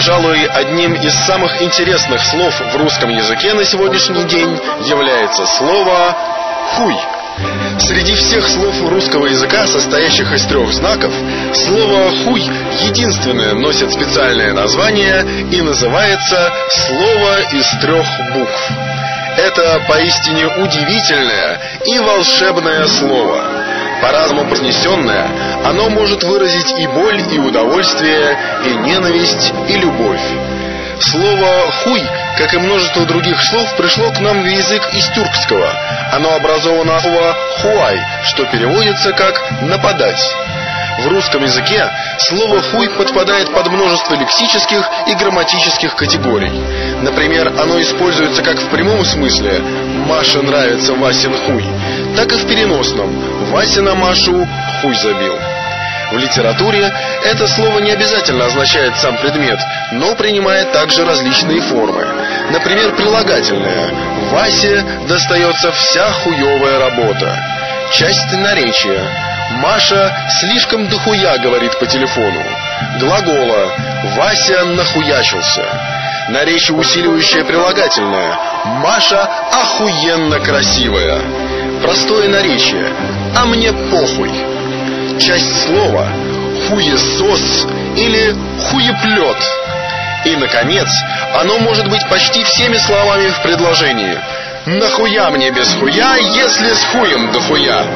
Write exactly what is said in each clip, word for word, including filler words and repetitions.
Пожалуй, одним из самых интересных слов в русском языке на сегодняшний день является слово «хуй». Среди всех слов русского языка, состоящих из трех знаков, слово «хуй» единственное носит специальное название и называется «слово из трех букв». Это поистине удивительное и волшебное слово. По-разному произнесенное, оно может выразить и боль, и удовольствие, и ненависть, и любовь. Слово «хуй», как и множество других слов, пришло к нам в язык из тюркского. Оно образовано от слова «хуай», что переводится как «нападать». В русском языке слово «хуй» подпадает под множество лексических и грамматических категорий. Например, оно используется как в прямом смысле «Маше нравится Васин хуй», так и в переносном «Вася на Машу хуй забил». В литературе это слово не обязательно означает сам предмет, но принимает также различные формы. Например, прилагательное «Васе достается вся хуевая работа». Часть наречия «Маша слишком дохуя говорит по телефону». Глагола «Вася нахуячился». Наречие усиливающее прилагательное «Маша охуенно красивая». Простое наречие «А мне похуй». Часть слова «хуесос» или «хуеплет». И, наконец, оно может быть почти всеми словами в предложении. «Нахуя мне без хуя, если с хуем дохуя?»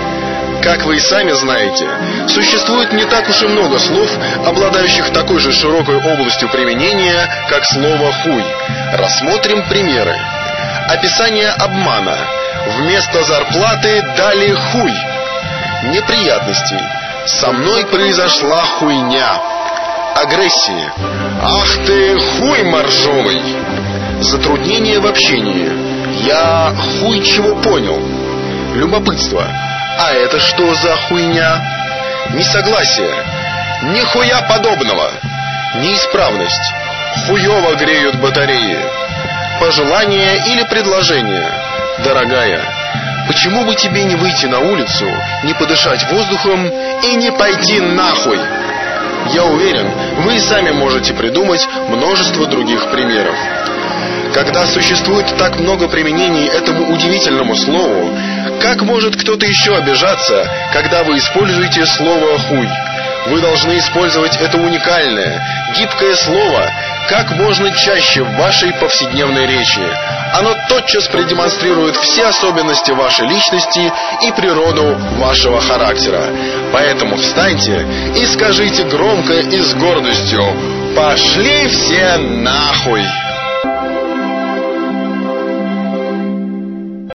Как вы и сами знаете, существует не так уж и много слов, обладающих такой же широкой областью применения, как слово «хуй». Рассмотрим примеры. Описание обмана. Вместо зарплаты дали хуй. Неприятностей. Со мной произошла хуйня. Агрессии. Ах ты хуй моржовый. Затруднение в общении. Я хуй чего понял. Любопытство. А это что за хуйня? Несогласие. Нихуя подобного. Неисправность. Хуёво греют батареи. Пожелание или предложение. Дорогая, почему бы тебе не выйти на улицу, не подышать воздухом и не пойти нахуй? Я уверен, вы и сами можете придумать множество других примеров. Когда существует так много применений этому удивительному слову, как может кто-то еще обижаться, когда вы используете слово «хуй»? Вы должны использовать это уникальное, гибкое слово как можно чаще в вашей повседневной речи. Оно тотчас продемонстрирует все особенности вашей личности и природу вашего характера. Поэтому встаньте и скажите громко и с гордостью: «Пошли все нахуй!»